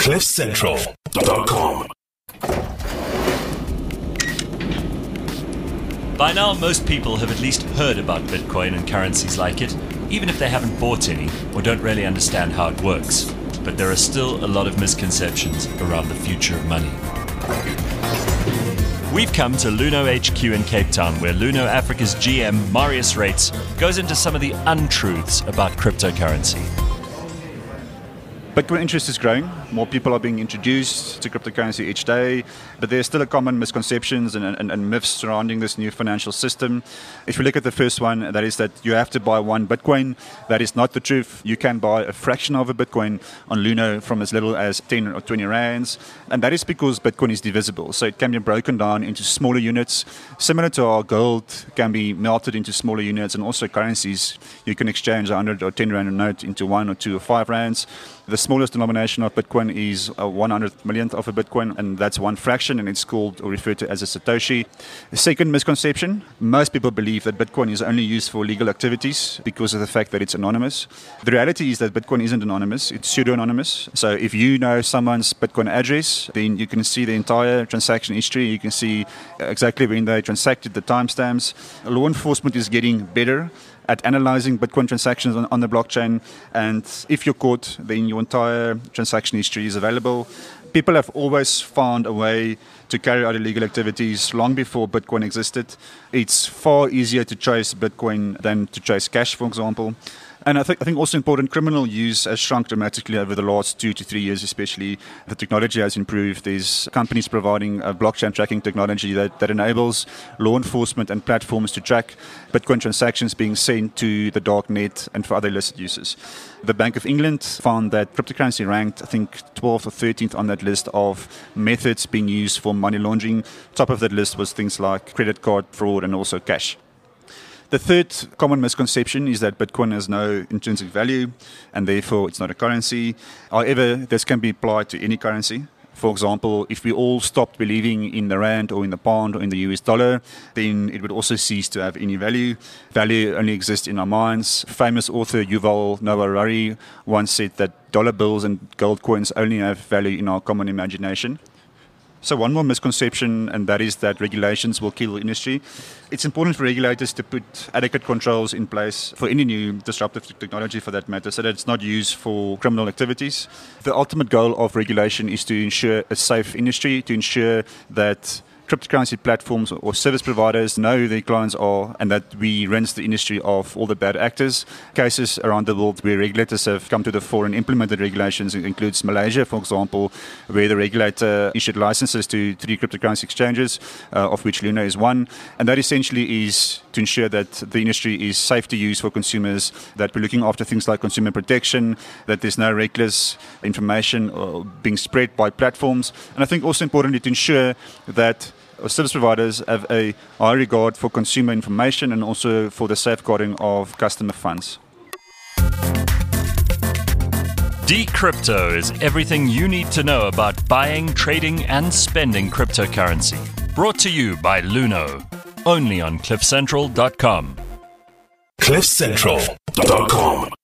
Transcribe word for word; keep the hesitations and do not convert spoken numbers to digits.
cliff central dot com. By now, most people have at least heard about Bitcoin and currencies like it, even if they haven't bought any or don't really understand how it works. But there are still a lot of misconceptions around the future of money. We've come to Luno H Q in Cape Town, where Luno Africa's G M, Marius Rates, goes into some of the untruths about cryptocurrency. Bitcoin interest is growing. More people are being introduced to cryptocurrency each day, but there are still common misconceptions and, and, and myths surrounding this new financial system. If we look at the first one, that is that you have to buy one Bitcoin. That is not the truth. You can buy a fraction of a Bitcoin on Luno from as little as ten or twenty rands, and that is because Bitcoin is divisible. So it can be broken down into smaller units, similar to how gold can be melted into smaller units, and also currencies. You can exchange a one hundred or ten rand note into one or two or five rands. The smallest denomination of Bitcoin is a one hundred millionth of a Bitcoin, and that's one fraction, and it's called or referred to as a Satoshi. The second misconception, most people believe that Bitcoin is only used for legal activities because of the fact that it's anonymous. The reality is that Bitcoin isn't anonymous, it's pseudo-anonymous. So if you know someone's Bitcoin address, then you can see the entire transaction history, you can see exactly when they transacted, the timestamps. Law enforcement is getting better at analyzing Bitcoin transactions on, on the blockchain, and if you're caught, then your entire transaction history is available. People have always found a way to carry out illegal activities long before Bitcoin existed. It's far easier to trace Bitcoin than to trace cash, for example. And I think I think also important, criminal use has shrunk dramatically over the last two to three years, especially. The technology has improved. There's companies providing a blockchain tracking technology that, that enables law enforcement and platforms to track Bitcoin transactions being sent to the dark net and for other illicit uses. The Bank of England found that cryptocurrency ranked, I think, twelfth or thirteenth on that list of methods being used for money laundering. Top of that list was things like credit card fraud and also cash. The third common misconception is that Bitcoin has no intrinsic value and therefore it's not a currency. However, this can be applied to any currency. For example, if we all stopped believing in the rand or in the pound or in the U S dollar, then it would also cease to have any value. Value only exists in our minds. Famous author Yuval Noah Harari once said that dollar bills and gold coins only have value in our common imagination. So one more misconception, and that is that regulations will kill the industry. It's important for regulators to put adequate controls in place for any new disruptive technology, for that matter, so that it's not used for criminal activities. The ultimate goal of regulation is to ensure a safe industry, to ensure that cryptocurrency platforms or service providers know who their clients are, and that we rinse the industry of all the bad actors. Cases around the world where regulators have come to the fore and implemented regulations includes Malaysia, for example, where the regulator issued licenses to three cryptocurrency exchanges, uh, of which Luno is one. And that essentially is to ensure that the industry is safe to use for consumers, that we're looking after things like consumer protection, that there's no reckless information uh, being spread by platforms. And I think also importantly to ensure that service providers have a high regard for consumer information and also for the safeguarding of customer funds. Decrypto is everything you need to know about buying, trading, and spending cryptocurrency. Brought to you by Luno, only on cliff central dot com. cliff central dot com